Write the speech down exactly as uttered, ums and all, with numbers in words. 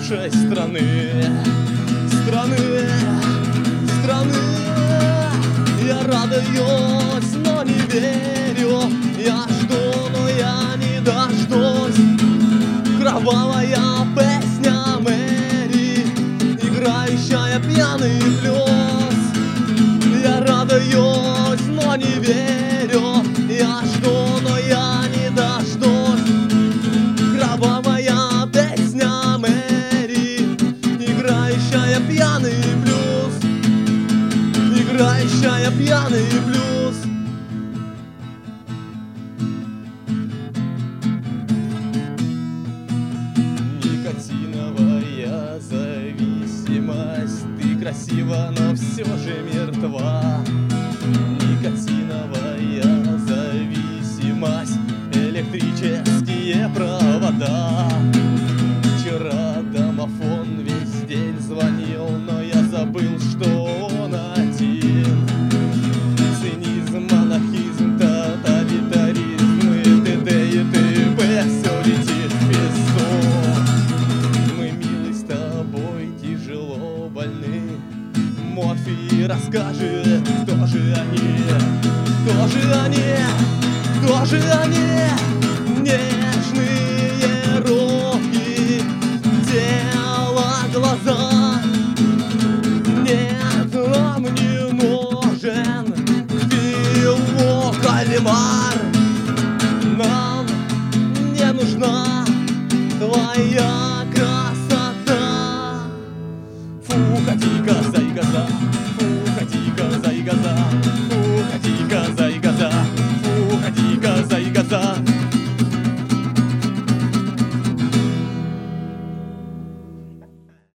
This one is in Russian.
нашей страны, страны, страны. Я радуюсь, но не верю, я жду, но я не дождусь. Кровавая песня Мэри, играющая пьяный блюз. Я радуюсь, но не верю, я жду, но я не дождусь. Кровавая песня Мэри, играющая пьяный блюз, играющая пьяный блюз. Никотиновая зависимость, ты красива, но все же мертва. Никотиновая зависимость, электрические провода. Вчера домофон весь день звонил, но я забыл, что он один. Цинизм, анархизм, тоталитаризм и т.д. и т.п. Все летит в песок. Мы, милый, с тобой тяжело больны. Морфий расскажет, кто же они, кто же они, кто же они. Нежные руки, тело, глаза. Нет, нам не нужен пиво, кальмар. Нам не нужна твоя